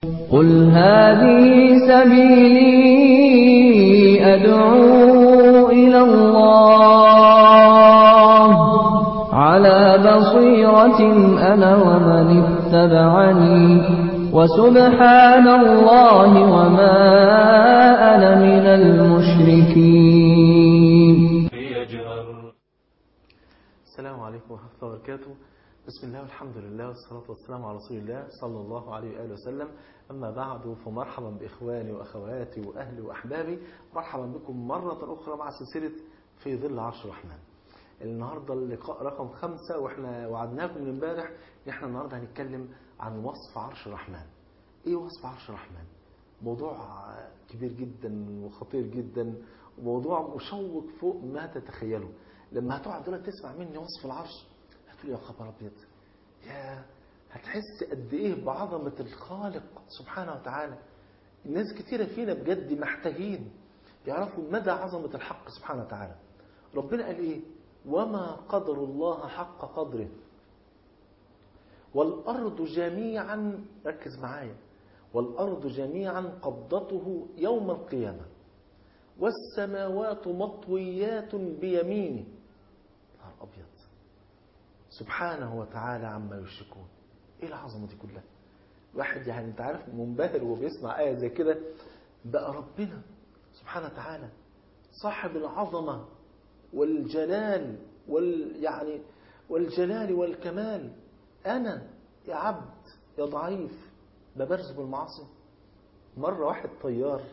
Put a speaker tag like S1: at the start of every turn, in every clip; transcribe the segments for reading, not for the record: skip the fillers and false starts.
S1: قل هذه سبيلي أدعو إلى الله على بصيرة أنا ومن اتبعني وسبحان الله وما أنا من المشركين.
S2: السلام عليكم ورحمة الله وبركاته. بسم الله والحمد لله والصلاة والسلام على رسول الله صلى الله عليه وآله وسلم. أما بعد، فمرحبا بإخواني وأخواتي وأهلي وأحبابي. مرحبا بكم مرة أخرى مع سلسلة في ظل عرش الرحمن. النهاردة اللقاء رقم 5، وإحنا وعدناكم من امبارح إن إحنا النهاردة هنتكلم عن وصف عرش الرحمن. إيه وصف عرش الرحمن؟ موضوع كبير جدا وخطير جدا، وموضوع مشوق فوق ما تتخيلوا. لما هتقعد دلوقتي تسمع مني وصف العرش هتقول يا خبر أبيض، يا هتحس قد إيه بعظمة الخالق سبحانه وتعالى. الناس كتيرة فينا بجد محتاجين يعرفوا مدى عظمة الحق سبحانه وتعالى. ربنا قال إيه؟ وما قدر الله حق قدره والأرض جميعا، ركز معايا، والأرض جميعا قبضته يوم القيامة والسماوات مطويات بيمينه. نهار أبيض، سبحانه وتعالى عما يشركون. ايه العظمه دي كلها؟ واحد يعني انت عارف منبهر وهو بيسمع ايه زي كده. بقى ربنا سبحانه وتعالى صاحب العظمه والجلال والجلال والكمال. انا يا عبد يا ضعيف ببرز بالمعاصي. مره واحد طيار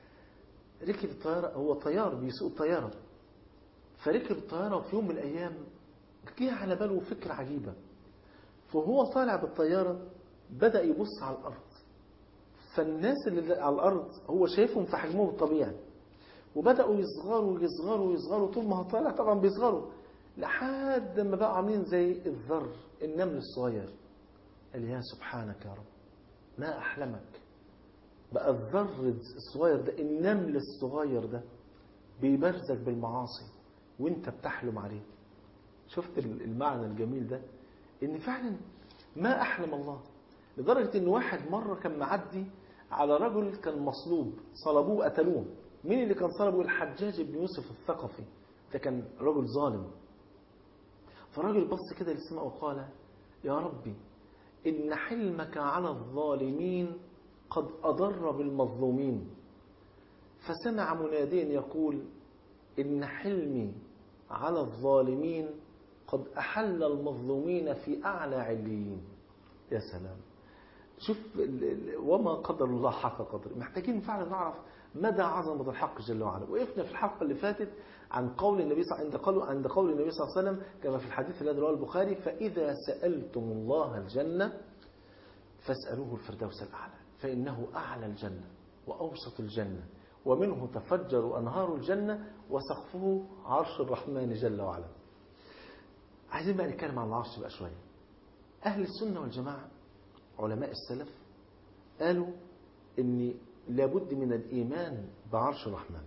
S2: ركب الطياره، هو طيار بيسوق الطياره، فركب الطياره وفي يوم من الايام جه على باله فكره عجيبه. فهو طالع بالطيارة بدأ يبص على الأرض، فالناس اللي على الأرض هو شايفهم في حجمهم الطبيعي، وبدأوا يصغروا يصغروا يصغروا. طول ما هو طالع طبعا بيصغروا لحد ما بقوا عاملين زي الذر، النمل الصغير. قال يا سبحانك يا رب، ما أحلمك. بقى الذر الصغير ده، النمل الصغير ده بيبرزك بالمعاصي وانت بتحلم عليه. شفت المعنى الجميل ده؟ ان فعلا ما احلم الله. لدرجة ان واحد مرة كان معدي على رجل كان مصلوب، صلبوه قتلوه. مين اللي كان صلبه؟ الحجاج بن يوسف الثقفي، ده كان رجل ظالم. فالراجل بص كده للسماء وقال يا ربي ان حلمك على الظالمين قد اضر بالمظلومين. فسمع مناديا يقول ان حلمي على الظالمين قد أحل المظلومين في أعلى عليين. يا سلام، شوف وما قدر الله حق قدر. محتاجين فعلا نعرف مدى عظمة الحق جل وعلا. وقفنا في الحلقة اللي فاتت عن قول النبي عند قول النبي صلى الله عليه وسلم كما في الحديث الذي رواه البخاري: فإذا سألتم الله الجنة فاسألوه الفردوس الأعلى، فإنه أعلى الجنة وأوسط الجنة ومنه تفجر أنهار الجنة وسقفه عرش الرحمن جل وعلا. عايزين بقى نتكلم عن العرش بقى شوية. أهل السنة والجماعة علماء السلف قالوا إن لابد من الإيمان بعرش الرحمن.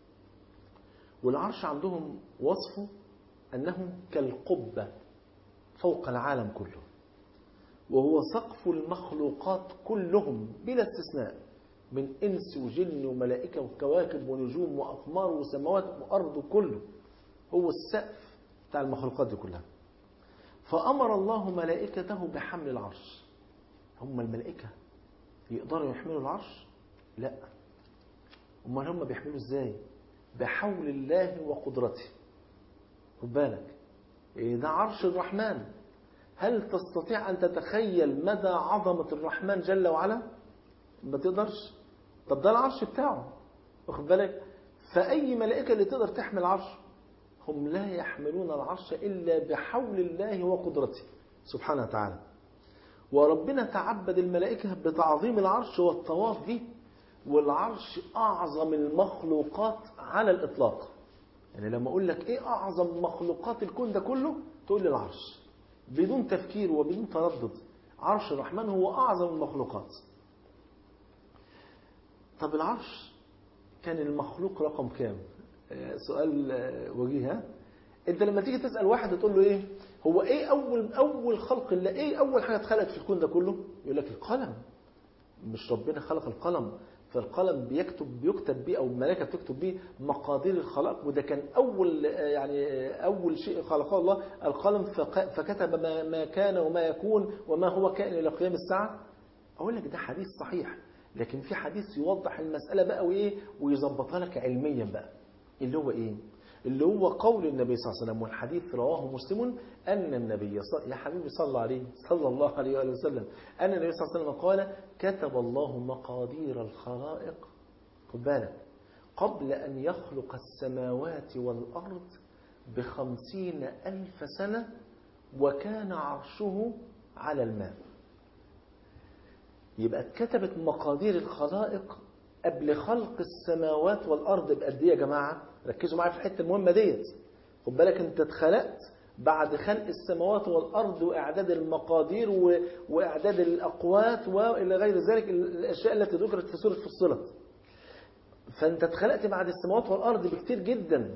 S2: والعرش عندهم وصفه أنه كالقبة فوق العالم كله، وهو سقف المخلوقات كلهم بلا استثناء، من إنس وجن وملائكة وكواكب ونجوم وأقمار وسماوات وأرض، كله هو السقف بتاع المخلوقات دي كلها. فأمر الله ملائكته بحمل العرش. هم الملائكة يقدروا يحملوا العرش؟ لا. امال هم بيحملوا ازاي؟ بحول الله وقدرته. خد بالك، ده عرش الرحمن. هل تستطيع أن تتخيل مدى عظمة الرحمن جل وعلا؟ ما تقدرش. طب ده العرش بتاعه، واخد بالك؟ فأي ملائكة اللي تقدر تحمل عرش؟ هم لا يحملون العرش إلا بحول الله وقدرته سبحانه وتعالى. وربنا تعبد الملائكة بتعظيم العرش والطواف به. والعرش أعظم المخلوقات على الإطلاق. يعني لما أقول لك إيه أعظم مخلوقات الكون ده كله، تقول لي العرش بدون تفكير وبدون تردد. عرش الرحمن هو أعظم المخلوقات. طب العرش كان المخلوق رقم كام؟ سؤال وجيه. انت لما تيجي تسأل واحد تقول له ايه هو ايه اول خلق الله، ايه اول حاجة اتخلقت في الكون ده كله، يقول لك القلم. مش ربنا خلق القلم فالقلم بيكتب بيه، أو الملائكة بتكتب بيه مقادير الخلق، وده كان أول شيء خلقه الله القلم، فكتب ما كان وما يكون وما هو كائن إلى قيام الساعة. أقول لك ده حديث صحيح، لكن في حديث يوضح المسألة بقى وإيه ويظبطها لك علميا بقى، اللي هو إيه؟ اللي هو قول النبي صلى الله عليه وسلم، والحديث رواه مسلم، أن النبي يا حبيبي صلى الله عليه وآله وسلم، أن النبي صلى الله عليه وسلم قال: كتب الله مقادير الخلائق، خد بالك، قبل أن يخلق السماوات والأرض ب50,000 سنة، وكان عرشه على الماء. يبقى اتكتبت مقادير الخلائق قبل خلق السماوات والأرض بقد ايه يا جماعة؟ ركزوا معايا في الحتة المهمة ديت. خد بالك انت اتخلقت بعد خلق السماوات والأرض وإعداد المقادير وإعداد الأقوات وإلى غير ذلك الأشياء التي ذكرت في سورة فصلت. فانت اتخلقت بعد السماوات والأرض بكتير جدا.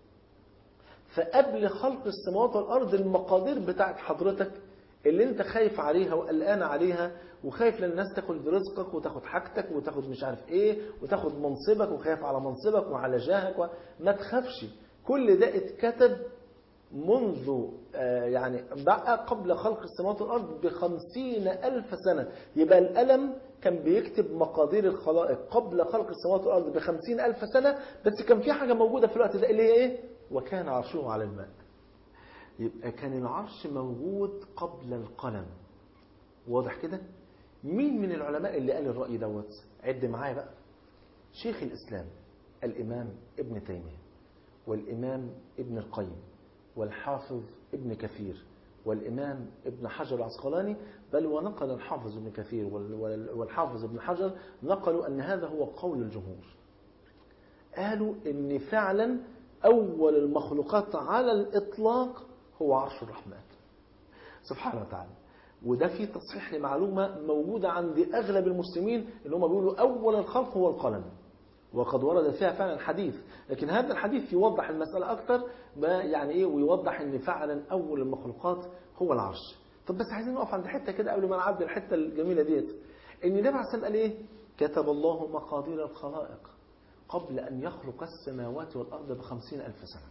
S2: فقبل خلق السماوات والأرض المقادير بتاعت حضرتك اللي انت خايف عليها وقلقان عليها، وخايف للناس تاخد رزقك وتاخد حاجتك وتاخد مش عارف ايه وتاخد منصبك وخايف على منصبك وعلى جاهك ما تخافش، كل ده اتكتب منذ يعني بقى قبل خلق السماوات والأرض ب50,000 سنة. يبقى القلم كان بيكتب مقادير الخلائق قبل خلق السماوات والأرض ب50,000 سنة، بس كان في حاجة موجودة في الوقت ده اللي هي ايه؟ وكان عرشه على الماء. يبقى كان العرش موجود قبل القلم. واضح كده؟ مين من العلماء اللي قال الرأي دوت؟ عد معايا بقى. شيخ الإسلام الإمام ابن تيمية، والإمام ابن القيم، والحافظ ابن كثير، والإمام ابن حجر العسقلاني، بل ونقل الحافظ ابن كثير والحافظ ابن حجر نقلوا أن هذا هو قول الجمهور. قالوا إن فعلا أول المخلوقات على الإطلاق هو عرش الرحمن سبحانه وتعالى. وده في تصحيح لمعلومة موجودة عند أغلب المسلمين اللي هم بيقولوا أول الخلق هو القلم، وقد ورد فيها فعلا حديث، لكن هذا الحديث يوضح المسألة أكتر يعني إيه، ويوضح إن فعلا أول المخلوقات هو العرش. طب بس عايزين نقف عند حتة كده قبل ما نعدي الحتة الجميلة ديت، إن النبي عليه الصلاة والسلام قال إيه؟ كتب الله مقادير الخلائق قبل أن يخلق السماوات والأرض ب50,000 سنة.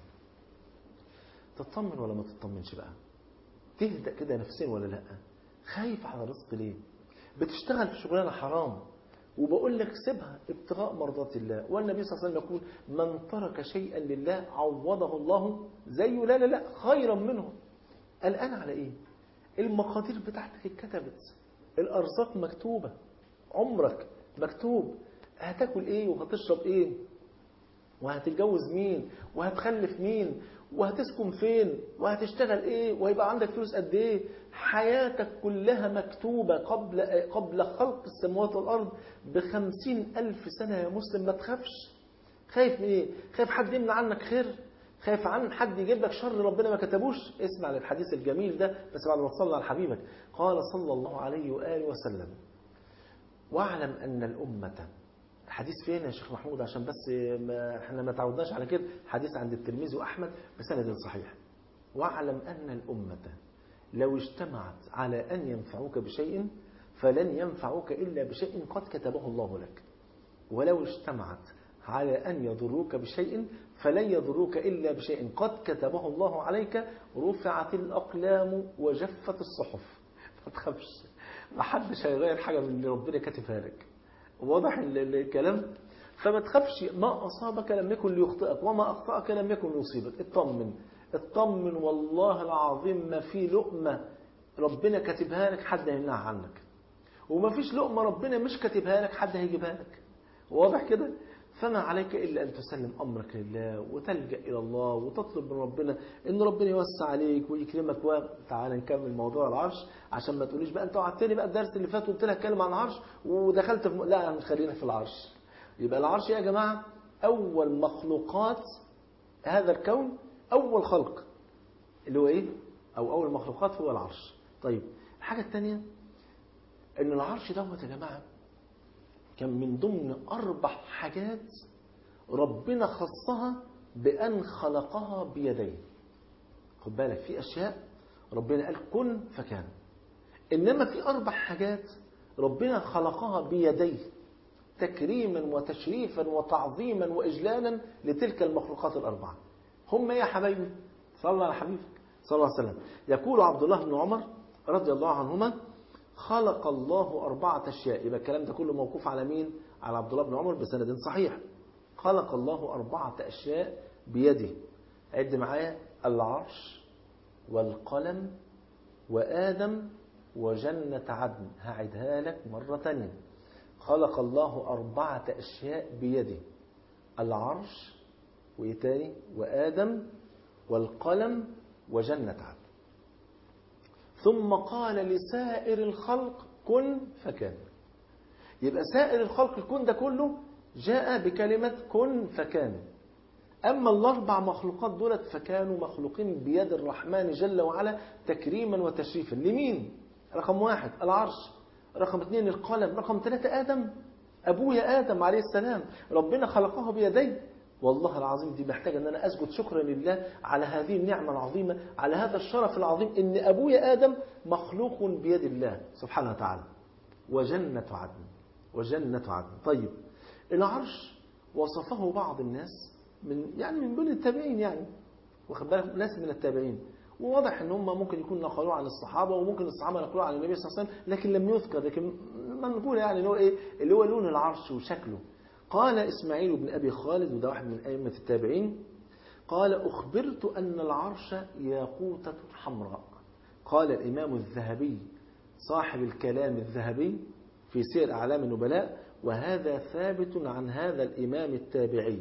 S2: تطمن ولا ما تطمنش بقى؟ تهدأ كده نفسيا ولا لا؟ خايف على الرزق ليه؟ بتشتغل في شغلانة حرام وبقول لك سيبها ابتغاء مرضات الله، والنبي صلى الله عليه وسلم يقول: من ترك شيئا لله عوضه الله زيه لا خيرا منه. قلقان على ايه؟ المقادير بتاعتك اتكتبت، الارزاق مكتوبة، عمرك مكتوب، هتاكل ايه وهتشرب ايه وهتتجوز مين وهتخلف مين وهتسكن فين وهتشتغل ايه وهيبقى عندك فلوس قد ايه. حياتك كلها مكتوبة قبل خلق السماوات والأرض ب50,000 سنة يا مسلم. ما تخافش. خايف من ايه؟ خايف حد يمنع عنك خير؟ خايف عن حد يجيب لك شر ربنا ما كتبوش؟ اسمع للحديث الجميل ده بس بعد ما تصلي على حبيبك. قال صلى الله عليه وآله وسلم: واعلم أن الأمة، الحديث فين يا شيخ محمود عشان بس احنا ما تعودناش على كده، حديث عند الترمذي وأحمد بسند صحيح: واعلم أن الأمة لو اجتمعت على أن ينفعوك بشيء فلن ينفعوك إلا بشيء قد كتبه الله لك، ولو اجتمعت على أن يضروك بشيء فلن يضروك إلا بشيء قد كتبه الله عليك. رفعت الأقلام وجفت الصحف. ما تخافش، ما حدش هيغير حاجة من اللي ربنا كاتبها لك. واضح الكلام؟ فما تخافش، ما أصابك لم يكن ليخطئك وما أخطأك لم يكن ليصيبك. اطمن والله العظيم ما في لقمة ربنا كاتبها لك حد هيمنعها عنك، وما فيش لقمة ربنا مش كاتبها لك حد هيجيبها لك. واضح كده؟ فما عليك إلا أن تسلم أمرك لله وتلجأ إلى الله وتطلب من ربنا إن ربنا يوسع عليك ويكرمك. تعال نكمل موضوع العرش عشان ما تقوليش بقى أنت وعدتني بقى الدرس اللي فات وقلت لك اتكلم عن العرش ودخلت في لا، خلينا في العرش. يبقى العرش يا جماعة أول مخلوقات هذا الكون، أول خلق اللي هو إيه؟ أو أول مخلوقات هو العرش. طيب الحاجة الثانية إن العرش دوت يا جماعة كان من ضمن 4 حاجات ربنا خصها بأن خلقها بيديه. خد بالك، في أشياء ربنا قال كن فكان، إنما في 4 حاجات ربنا خلقها بيديه تكريما وتشريفا وتعظيما وإجلالا لتلك المخلوقات الأربعة. هم يا حبايبي، صلى على حبيبك صلى الله عليه وسلم. يقول عبد الله بن عمر رضي الله عنهما: خلق الله 4 أشياء. يبقى الكلام ده كله موقوف على مين؟ على عبد الله بن عمر بسند صحيح. خلق الله 4 أشياء بيده. عد معايا: العرش والقلم وآدم وجنة عدن. هعدها لك مرة تانية. خلق الله 4 أشياء بيده: العرش، وإيه تاني؟ وآدم والقلم وجنة عدن. ثم قال لسائر الخلق: كن فكان. يبقى سائر الخلق، الكون ده كله جاء بكلمة كن فكان. أما ال4 مخلوقات دولت فكانوا مخلوقين بيد الرحمن جل وعلا تكريما وتشريفا. لمين؟ رقم 1 العرش، رقم 2 القلم، رقم 3 آدم، أبويا آدم عليه السلام. ربنا خلقه بيديه. والله العظيم دي محتاجة أن أنا أسجد شكرا لله على هذه النعمة العظيمة، على هذا الشرف العظيم، إن أبويا آدم مخلوق بيد الله سبحانه وتعالى. وجنة عدن، وجنة عدن. طيب، العرش وصفه بعض الناس من بين التابعين، يعني واخد بالك، ناس من التابعين، وواضح ان هم ممكن يكون نقلوه عن الصحابه، وممكن الصحابه نقلوه عن النبي صلى الله عليه وسلم، لكن لم يذكر. لكن ما نقول يعني اللي هو ايه، اللي هو لون العرش وشكله. قال اسماعيل بن ابي خالد، وده واحد من ائمه التابعين، قال: اخبرت ان العرش ياقوتة حمراء. قال الامام الذهبي صاحب الكلام الذهبي في سير اعلام النبلاء: وهذا ثابت عن هذا الامام التابعي.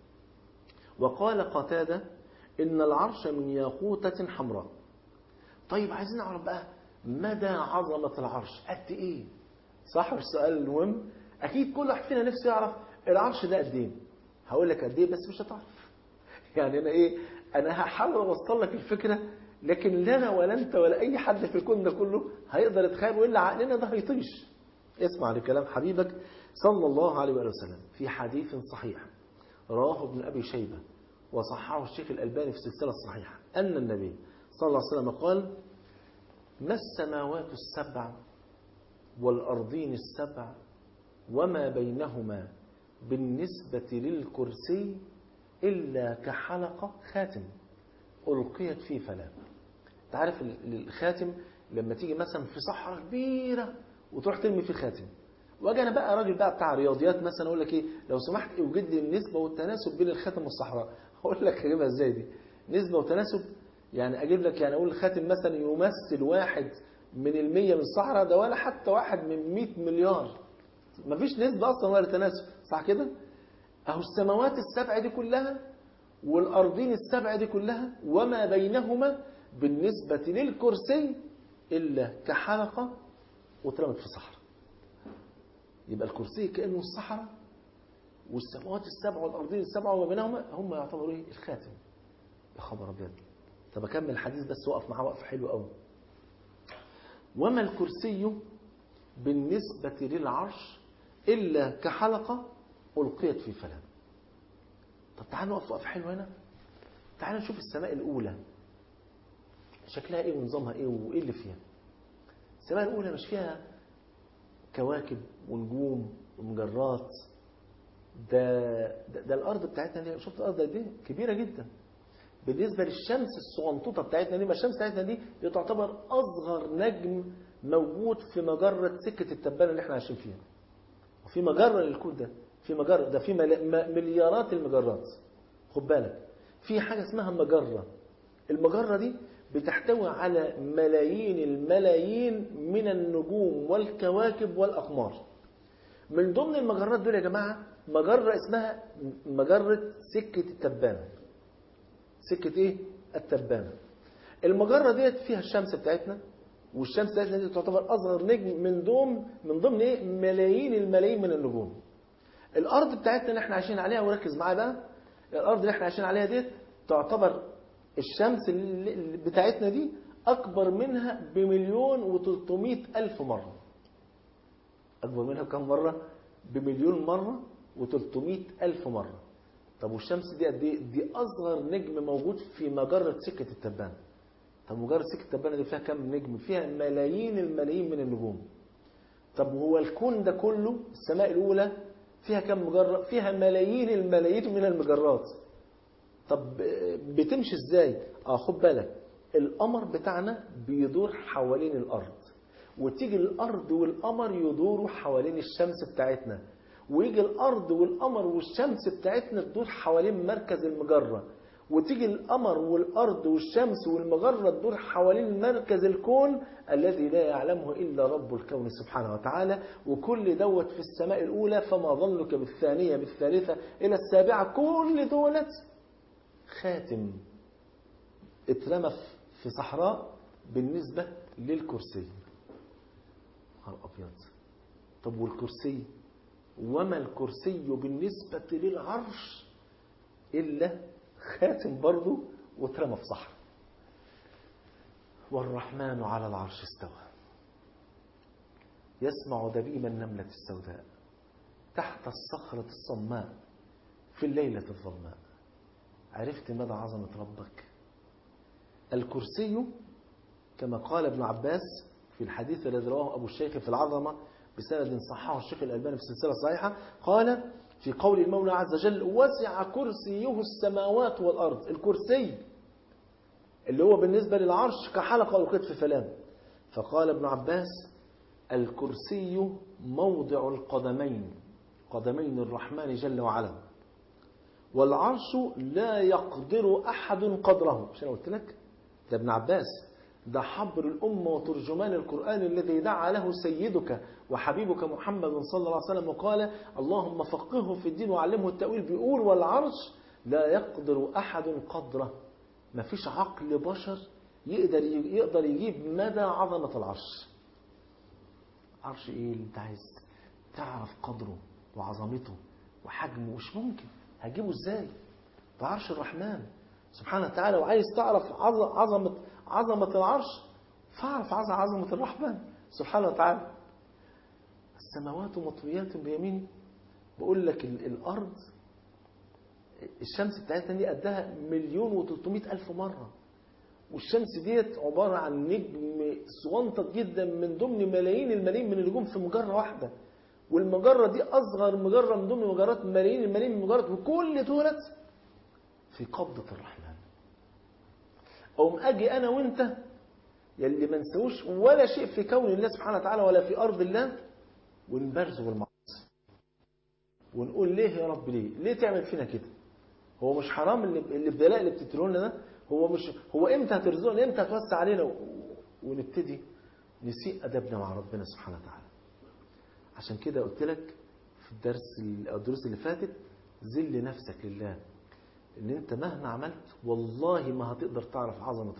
S2: وقال قتادة: إن العرش من ياقوتة حمراء. طيب، عايزين نعرف بقى مدى عظمة العرش قد إيه؟ صح السؤال المهم؟ أكيد كل واحد فينا نفسه يعرف العرش ده قد إيه. هقول لك قد إيه بس مش هتعرف. يعني أنا هحاول أوصل لك الفكرة، لكن لا أنا ولا أنت ولا أي حد في الكون ده كله هيقدر يتخيل، وإلا عقلنا ده هيطيش. اسمع لكلام حبيبك صلى الله عليه وسلم في حديث صحيح رواه ابن أبي شيبة وصححه الشيخ الألباني في السلسلة الصحيحة، أن النبي صلى الله عليه وسلم قال: ما السماوات السبع والأرضين السبع وما بينهما بالنسبة للكرسي إلا كحلقة خاتم ألقيت في فلاة. تعرف الخاتم لما تيجي مثلا في صحراء كبيرة وتروح ترمي في خاتم، واجي انا بقى راجل بقى بتاع رياضيات مثلا، اقول لك ايه، لو سمحت اوجد لي النسبه والتناسب بين الخاتم والصحراء. هقول لك اجيبها ازاي دي؟ نسبه وتناسب، يعني اجيب لك، يعني اقول الخاتم مثلا يمثل 1% من الصحراء، ده ولا حتى 1 من 100 مليار. مفيش نسبه اصلا ولا تناسب، صح كده؟ اهو السماوات السبع دي كلها والارضين السبع دي كلها وما بينهما بالنسبه للكرسي الا كحلقه واترمت في صحراء. يبقى الكرسي كأنه الصحراء، والسماوات السبع والأرضين السبع وما بينهما هم يعتبروا ايه؟ الخاتم. يا خبر ابيض. طب اكمل الحديث بس وقف معاه وقفه حلوه قوي. وما الكرسي بالنسبة للعرش إلا كحلقة ألقيت في فلاة. طب تعالوا نقف وقفه حلوه هنا. تعالوا نشوف السماء الأولى شكلها ايه ونظامها ايه وايه اللي فيها. السماء الأولى مش فيها كواكب ونجوم ومجرات. ده الأرض بتاعتنا دي، شفت الأرض دي كبيرة جدا بالنسبة للشمس الصغنطوطة بتاعتنا دي. ما الشمس بتاعتنا دي تعتبر أصغر نجم موجود في مجرة سكة التبانة اللي احنا عايشين فيها. وفي مجرة للكون ده، في مجرة ده في مليارات المجرات. خد بالك في حاجة اسمها مجرة. المجرة دي بتحتوي على ملايين الملايين من النجوم والكواكب والأقمار. من ضمن المجرات دول يا جماعة مجرة اسمها مجرة سكة التبانة. سكة ايه؟ التبانة. المجرة ديت فيها الشمس بتاعتنا، والشمس بتاعتنا دي تعتبر أصغر نجم من ضمن ايه؟ ملايين الملايين من النجوم. الأرض بتاعتنا اللي احنا عايشين عليها، وركز معايا بقى، الأرض اللي احنا عايشين عليها ديت تعتبر الشمس بتاعتنا دي أكبر منها ب1,300,000 مرة. أكبر منها بكم مرة؟ ب1,000,000 مرة و300,000 مرة. طب والشمس دي قد ايه؟ دي أصغر نجم موجود في مجرة سكة التبانة. طب مجرة سكة التبانة دي فيها كم نجم؟ فيها ملايين الملايين من النجوم. طب هو الكون ده كله، السماء الأولى فيها كم مجرة؟ فيها ملايين الملايين من المجرات. طب بتمشي ازاي؟ خد بالك، القمر بتاعنا بيدور حوالين الأرض، وتيجي الأرض والقمر يدوروا حوالين الشمس بتاعتنا، ويجي الأرض والقمر والشمس بتاعتنا تدور حوالين مركز المجرة، وتيجي القمر والأرض والشمس والمجرة تدور حوالين مركز الكون الذي لا يعلمه إلا رب الكون سبحانه وتعالى. وكل دوت في السماء الأولى، فما ظنك بالثانية بالثالثة إلى السابعة. كل دولت خاتم اترمى في صحراء بالنسبة للكرسي. نهار أبيض. طب والكرسي؟ وما الكرسي بالنسبة للعرش إلا خاتم برضه واترمى في صحراء. والرحمن على العرش استوى يسمع دبيب النملة السوداء تحت الصخرة الصماء في الليلة الظلماء. عرفت مدى عظمة ربك؟ الكرسي كما قال ابن عباس في الحديث الذي رواه أبو الشيخ في العظمة بسند صححه الشيخ الألباني في السلسلة الصحيحة، قال في قول المولى عز وجل: وسع كرسيه السماوات والأرض. الكرسي اللي هو بالنسبة للعرش كحلقة أو كتف فلان. فقال ابن عباس: الكرسي موضع القدمين، قدمين الرحمن جل وعلا، والعرش لا يقدر أحد قدره. مش أنا قلت لك؟ ده ابن عباس، ده حبر الأمة وترجمان القرآن الذي دعا له سيدك وحبيبك محمد صلى الله عليه وسلم وقال: اللهم فقهه في الدين وعلمه التأويل. بيقول: والعرش لا يقدر أحد قدره. ما فيش عقل بشر يقدر يجيب مدى عظمة العرش. عرش ايه اللي انت عايز تعرف قدره وعظمته وحجمه؟ مش ممكن، هجيبه ازاي؟ ده عرش الرحمن سبحانه وتعالى. وعايز تعرف عظمة العرش، فاعرف عظمة الرحمن سبحانه وتعالى. السماوات مطويات بيمينه. بقول لك الأرض الشمس بتاعتنا دي قدها 1,300,000 مرة، والشمس ديت عبارة عن نجم صغنطط جدا من ضمن ملايين الملايين من النجوم في مجرة واحدة، والمجرة دي أصغر مجرة من ضمن مجرات ملايين الملايين من المجرات، وكل دولت في قبضة الرحمن. أو أجي أنا وأنت يلي ما نسوش ولا شيء في كون الله سبحانه وتعالى ولا في أرض الله، ونبرزه بالمعصية ونقول: ليه يا رب؟ ليه تعمل فينا كده؟ هو مش حرام الابتلاء اللي بتبتلونا ده؟ هو امتى هترزقنا؟ امتى هتوسع علينا؟ ونبتدي نسيء ادبنا مع ربنا سبحانه وتعالى. عشان كده قلت لك في الدروس اللي فاتت: ذل نفسك لله، ان انت مهما عملت والله ما هتقدر تعرف عظمه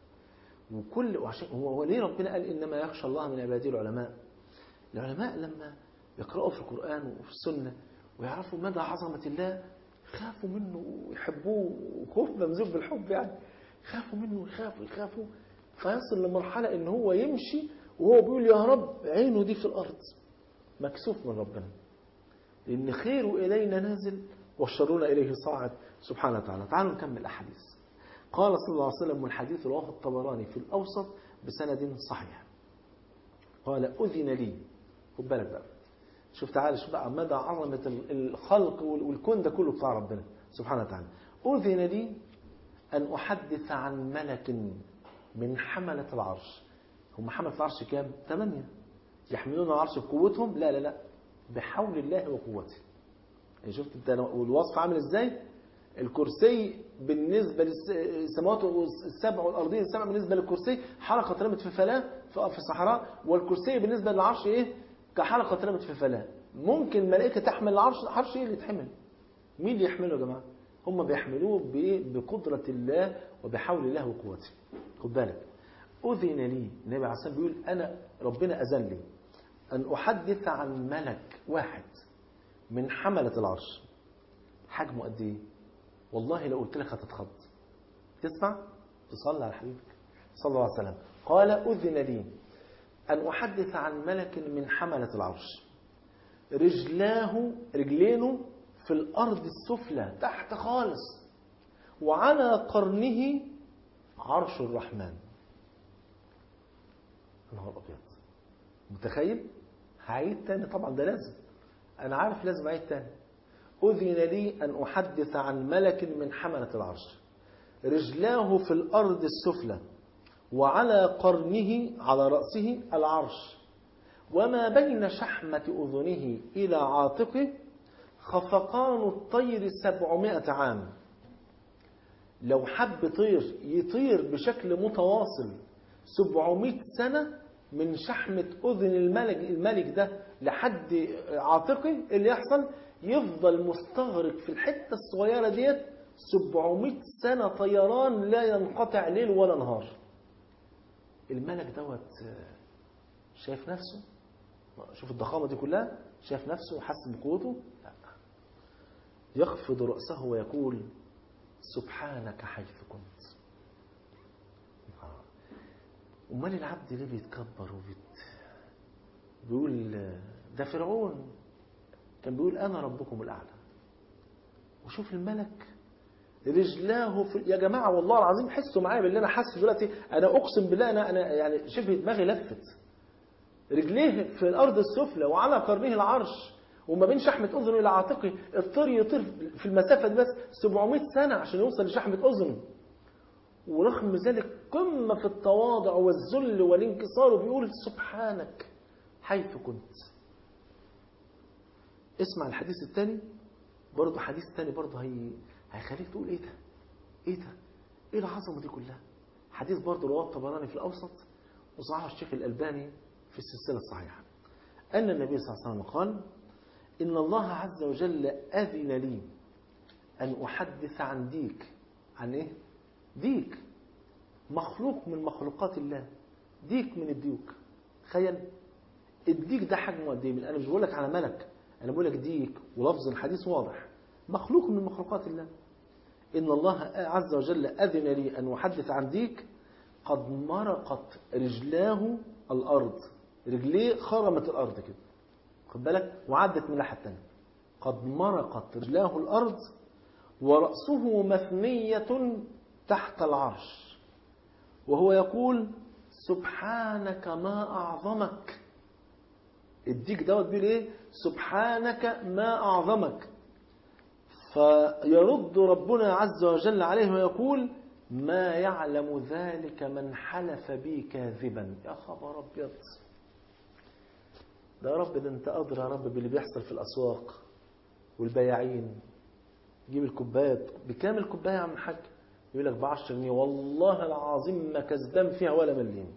S2: ربنا. وعشان هو ليه ربنا قال: انما يخشى الله من عباده العلماء؟ العلماء لما يقرأوا في القرآن وفي السنة ويعرفوا مدى عظمة الله خافوا منه ويحبوه، وخوف ممزوج بالحب يعني. خافوا منه ويخافوا فيصل لمرحلة ان هو يمشي وهو بيقول: يا رب عينه دي في الأرض، مكسوف من ربنا، لأن خيره إلينا نازل وشرنا إليه صاعد سبحانه وتعالى. تعالوا نكمل الأحاديث. قال صلى الله عليه وسلم، والحديث رواه الطبراني في الأوسط بسند صحيح، قال: أذن لي. خد بالك بقى، شوف تعالى شوف بقى مدى عظمة الخلق والكون ده كله بتاع ربنا سبحانه وتعالى. أذن لي أن أحدث عن ملك من حملة العرش. هم حملة العرش كام؟ 8 يحملون العرش بقوتهم؟ لا، بحول الله وقوته. يعني شفت انت والوصف عامل ازاي؟ الكرسي بالنسبة للسماوات السبع والأرضين السبع بالنسبة للكرسي حلقة اترمت في فلاة في صحراء، والكرسي بالنسبة للعرش ايه؟ كحلقة اترمت في فلاة. ممكن الملائكة تحمل العرش ايه اللي يتحمل؟ مين اللي يحمله يا جماعة؟ هم بيحملوه بقدرة الله وبحول الله وقوته. خد بالك، أذن لي، النبي عليه الصلاة والسلام بيقول: أنا ربنا أذن لي أن أحدث عن ملك واحد من حملة العرش. حجمه قد ايه؟ والله لو قلت لك هتتخض. تسمع؟ تصلي على حبيبك صلى الله عليه وسلم. قال: أذن لي أن أحدث عن ملك من حملة العرش رجلينه في الأرض السفلى تحت خالص، وعلى قرنه عرش الرحمن. نهار أبيض. متخيل؟ هعيد تاني طبعا، ده لازم، أنا عارف لازم أعيد تاني. أذن لي أن أحدث عن ملك من حملة العرش، رجلاه في الأرض السفلى، وعلى قرنه على رأسه العرش، وما بين شحمة أذنه إلى عاتقه خفقان الطير 700 عام. لو حب طير يطير بشكل متواصل 700 سنة من شحمة أذن الملك ده لحد عاتقه، اللي يحصل يفضل مستغرق في الحتة الصغيرة ديت 700 سنة طيران لا ينقطع ليل ولا نهار. الملك دوت شايف نفسه، شوف الضخامة دي كلها، شايف نفسه وحس بقوته؟ لا، يخفض رأسه ويقول سبحانك حيث كنت. أمال العبد ليه بيتكبر بيقول ده فرعون كان بيقول أنا ربكم الأعلى، وشوف الملك رجلاه يا جماعة والله العظيم حسوا معايا باللي أنا حاسه دلوقتي. أنا أقسم بالله أنا يعني شبه دماغي لفت. رجليه في الأرض السفلى وعلى قرنه العرش، وما بين شحمة أذنه إلى عاتقه الطير يطير في المسافة دي بس 700 سنة عشان يوصل لشحمة أذنه. ورغم ذلك قمة في التواضع والذل والانكسار، وبيقول سبحانك حيث كنت. اسمع الحديث الثاني برضه، حديث ثاني برضه هيخليك تقول ايه ده، ايه ده، ايه العظمة دي كلها. حديث برضه رواه الطبراني في الأوسط وصححه الشيخ الألباني في السلسلة الصحيحة، أن النبي صلى الله عليه وسلم قال إن الله عز وجل أذن لي أن أحدث عن ديك. عن إيه؟ ديك، مخلوق من مخلوقات الله، ديك من الديوك. تخيل الديك ده حجمه قد ايه. أنا مش بقول لك على ملك، أنا بقول لك ديك، ولفظ الحديث واضح، مخلوق من مخلوقات الله. إن الله عز وجل أذن لي أن أحدث عن ديك قد مرقت رجلاه الأرض، رجليه خرمت الأرض كده، خد بالك، وعدت من الناحية التانية. قد مرقت رجلاه الأرض ورأسه مثنية تحت العرش، وهو يقول سبحانك ما أعظمك. الديك دوت بيقول إيه؟ سبحانك ما أعظمك. فيرد ربنا عز وجل عليه ويقول ما يعلم ذلك من حلف بي كاذبا. يا خبر أبيض، ده يا رب، ده انت أدرى يا رب باللي بيحصل في الأسواق والبياعين. جيب الكوبايات بكام الكوباية يا عم الحاج؟ يقول لك ب10 جنيه، والله العظيم ما كذبان فيها ولا مليم.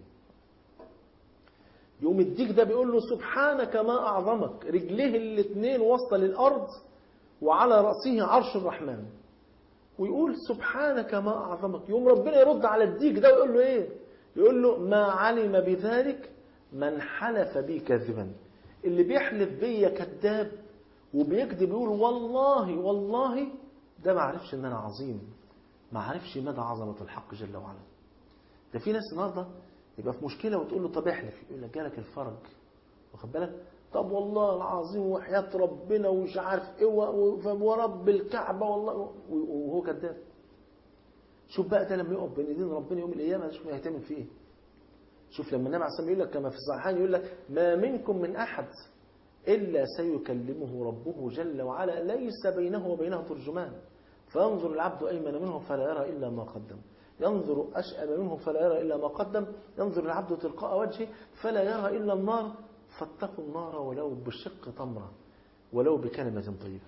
S2: يقوم الديك ده بيقول له سبحانك ما أعظمك، رجليه الاثنين واصلة للأرض وعلى رأسه عرش الرحمن، ويقول سبحانك ما أعظمك. يقوم ربنا يرد على الديك ده ويقول له إيه؟ يقول له ما علم بذلك من حلف بي كاذبا. اللي بيحلف بيا كذاب وبيكذب يقول والله والله، ده ما عرفش ان انا عظيم، ما عرفش مدى عظمة الحق جل وعلا. ده في ناس النهارده يبقى في مشكلة وتقول له طب احلف، يقول لك جالك الفرج، واخد بالك، طب والله العظيم وحياة ربنا ومش عارف ايه ورب الكعبة والله، وهو كذاب. شوف بقى ده لما يقف بين ايدين ربنا يوم القيامة، شوف هيتعمل فيه ايه. شوف لما النبي عليه الصلاة والسلام يقول لك كما في الصحيحين، يقول لك ما منكم من أحد إلا سيكلمه ربه جل وعلا ليس بينه وبينه ترجمان، فينظر العبد أيمن منه فلا يرى إلا ما قدم، ينظر أشأم منه فلا يرى إلا ما قدم، ينظر العبد تلقاء وجهه فلا يرى إلا النار، فاتقوا النار ولو بشق تمرة ولو بكلمة طيبة.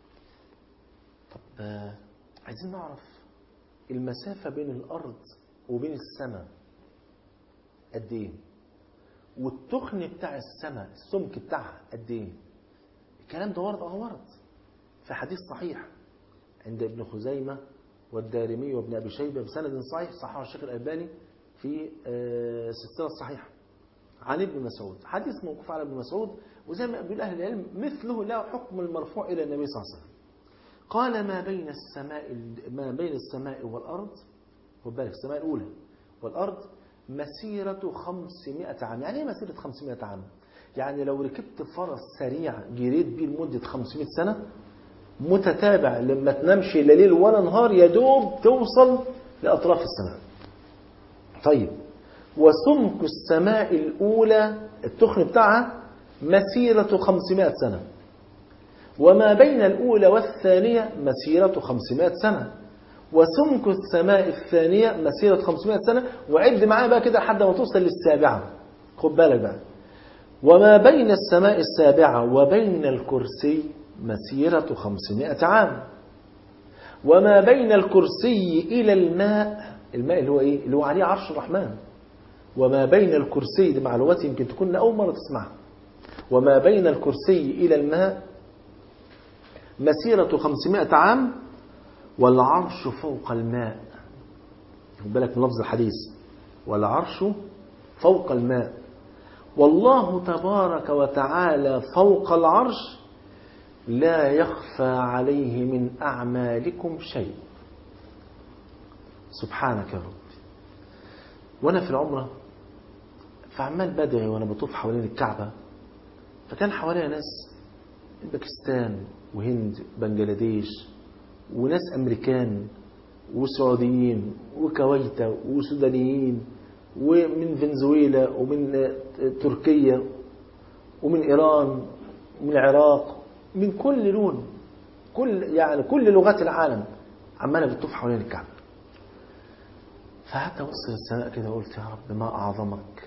S2: طب عايزين نعرف المسافة بين الأرض وبين السماء قد ايه، والتخن بتاع السماء السمك بتاعها قد ايه. الكلام ده ورد ورد في حديث صحيح عند ابن خزيمة والدارمي وابن أبي شيبة بسند صحيح، صححه الشيخ الألباني في السلسلة الصحيحة، عن ابن مسعود، حديث موقوف على ابن مسعود، وزي ما بيقول أهل العلم مثله له حكم المرفوع إلى النبي صلى الله عليه وسلم. قال ما بين السماء والأرض، خد بالك السماء الأولى والأرض مسيرة 500 عام. يعني ايه مسيرة 500 عام؟ يعني لو ركبت فرس سريع جريت بيه لمدة 500 سنة متتابع لما تنامش لا ليل ولا نهار يدوب توصل لأطراف السماء. طيب وسمك السماء الأولى التخن بتاعها مسيرة 500 سنة، وما بين الأولى والثانية مسيرة 500 سنة، وسمك السماء الثانية مسيرة 500 سنة، وعد معايا بقى كده لحد ما توصل للسابعة. خد بالك بقى، وما بين السماء السابعة وبين الكرسي مسيرة 500 عام، وما بين الكرسي إلى الماء اللي هو إيه؟ اللي هو عليه عرش الرحمن. وما بين الكرسي، دي معلومات يمكن تكون أول مرة تسمعها. وما بين الكرسي إلى الماء مسيرة 500 عام، والعرش فوق الماء. خد بالك من لفظ الحديث، والعرش فوق الماء، والله تبارك وتعالى فوق العرش، لا يخفى عليه من أعمالكم شيء. سبحانك يا رب. وأنا في العمرة فعمال بدعي وأنا بطوف حوالين الكعبة، فكان حواليا ناس باكستان وهند بنجلاديش وناس أمريكان وسعوديين وكويتا وسودانيين ومن فنزويلا ومن تركيا ومن إيران ومن العراق، من كل لون، كل لغات العالم عمالة بتطوف حوالين الكعبة. فقعدت أبص للسماء كده وقلت يا رب ما أعظمك.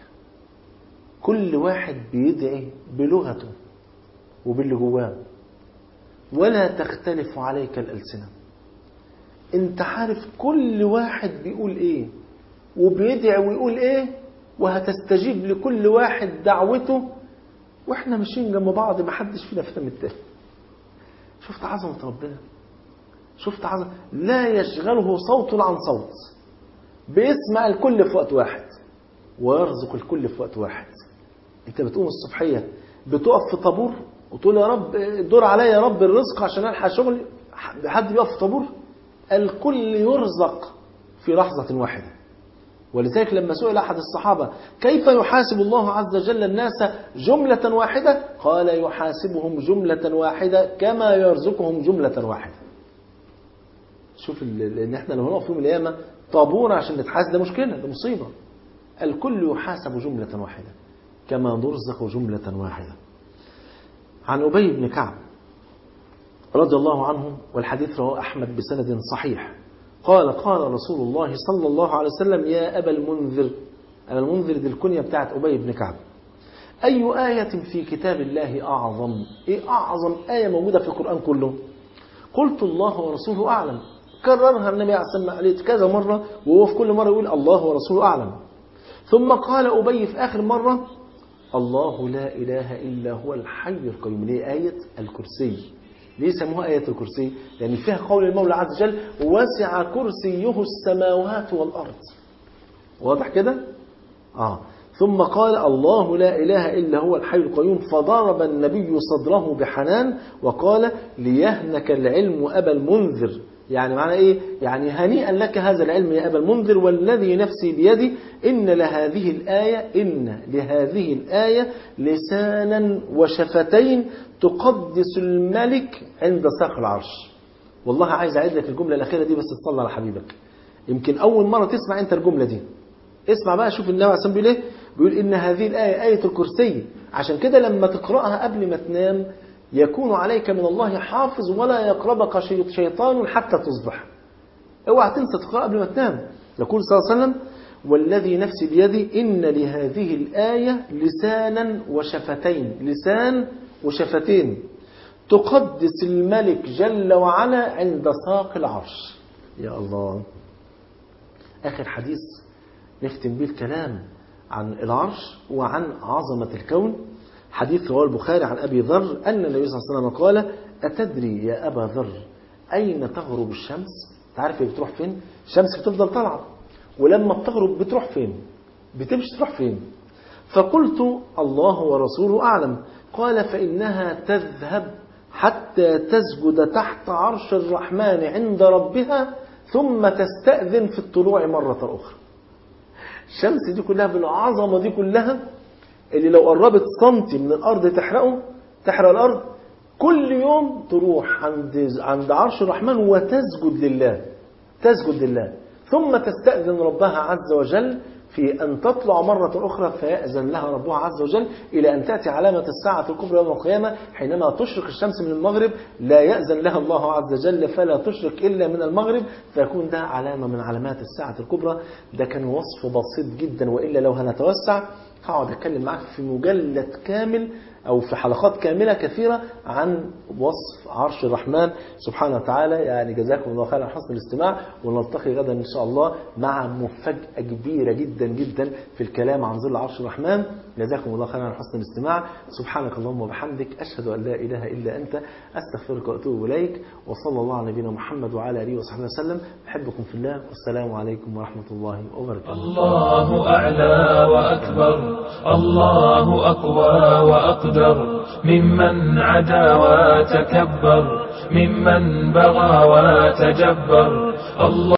S2: كل واحد بيدعي بلغته وباللي جواه، ولا تختلف عليك الألسنة. انت عارف كل واحد بيقول ايه وبيدعي ويقول ايه، وهتستجيب لكل واحد دعوته، واحنا ماشيين جنب بعض، ما حدش فينا فهم التاني. شفت عظمة ربنا؟ شفت عظمة لا يشغله صوت عن صوت، بيسمع الكل في وقت واحد ويرزق الكل في وقت واحد. انت بتقوم الصبحية بتقف في طابور وتقول يا رب دور عليا يا رب الرزق عشان الحق شغلي، حد بيقف في طابور؟ الكل يرزق في لحظة واحدة. ولذلك لما سئل أحد الصحابة كيف يحاسب الله عز وجل الناس جملة واحدة، قال يحاسبهم جملة واحدة كما يرزقهم جملة واحدة. شوف ان احنا لو نقف يوم القيامة طابور عشان نتحاسب ده مشكلة، ده مصيبة. الكل يحاسب جملة واحدة كما نرزق جملة واحدة. عن أبي بن كعب رضي الله عنه، والحديث رواه أحمد بسند صحيح، قال قال رسول الله صلى الله عليه وسلم يا أبا المنذر. أبا المنذر دي الكنية بتاعت أبي بن كعب. أي آية في كتاب الله أعظم؟ إيه أعظم آية موجودة في القرآن كله؟ قلت الله ورسوله أعلم. كررها النبي عليه كذا مرة، وهو في كل مرة يقول الله ورسوله أعلم. ثم قال أبي في آخر مرة الله لا إله إلا هو الحي القيوم. ليه آية الكرسي؟ ليه سموها آية الكرسي؟ يعني فيها قول المولى عز وجل وسع كرسيه السماوات والأرض. واضح كده؟ ثم قال الله لا إله إلا هو الحي القيوم، فضرب النبي صدره بحنان وقال ليهنك العلم أبا المنذر. يعني معنى إيه؟ يعني هنيئا لك هذا العلم يا أبا المنذر، والذي نفسي بيدي إن لهذه الآية لسانا وشفتين تقدس الملك عند ساق العرش. والله عايز أعيد لك الجملة الأخيرة دي، بس تصلى على حبيبك، يمكن أول مرة تسمع أنت الجملة دي. اسمع بقى، شوف النبي عليه الصلاة والسلام بيقول إيه؟ بيقول إن هذه الآية آية الكرسي. عشان كده لما تقرأها قبل ما تنام يكون عليك من الله حافظ ولا يقربك شيطان حتى تصبح. اوعى تنسى تقرأ قبل ما تنام. يقول صلى الله عليه وسلم والذي نفسي بيدي إن لهذه الآية لسانا وشفتين، لسان وشفتين تقدس الملك جل وعلا عند ساق العرش. يا الله. آخر حديث نختم به الكلام عن العرش وعن عظمة الكون، حديث رواه البخاري عن أبي ذر أن النبي صلى الله عليه وسلم قال أتدري يا أبا ذر أين تغرب الشمس؟ تعرف بتروح فين؟ الشمس بتفضل طالعة، ولما بتغرب بتروح فين؟ بتمشي تروح فين؟ فقلت الله ورسوله أعلم. قال فإنها تذهب حتى تسجد تحت عرش الرحمن عند ربها ثم تستأذن في الطلوع مرة أخرى. الشمس دي كلها بالعظمة دي كلها اللي لو قربت سنتي من الأرض تحرق الأرض، كل يوم تروح عند عرش الرحمن وتسجد لله، ثم تستأذن ربها عز وجل في أن تطلع مرة أخرى فيأذن لها ربها عز وجل إلى أن تأتي علامة الساعة الكبرى يوم القيامة حينما تشرق الشمس من المغرب، لا يأذن لها الله عز وجل فلا تشرق إلا من المغرب، فيكون ده علامة من علامات الساعة الكبرى. ده كان وصف بسيط جدا، وإلا لو هنتوسع هقعد أتكلم معاك في مجلد كامل أو في حلقات كاملة كثيرة عن وصف عرش الرحمن سبحانه وتعالى. يعني جزاكم الله خيرا على حسن الاستماع، ونلتقي غدا إن شاء الله مع مفاجأة كبيرة جدا جدا في الكلام عن ظل عرش الرحمن. جزاكم الله خيرا على حسن الاستماع. سبحانك اللهم وبحمدك، أشهد أن لا إله إلا أنت، أستغفرك وأتوب إليك، وصلى الله على نبينا محمد وعلى آله وصحبه وسلم. أحبكم في الله، والسلام عليكم ورحمة الله وبركاته.
S3: الله أعلى وأكبر، الله أقوى وأقدر، ممن عدا وتكبر، ممن بغى وتجبر. الله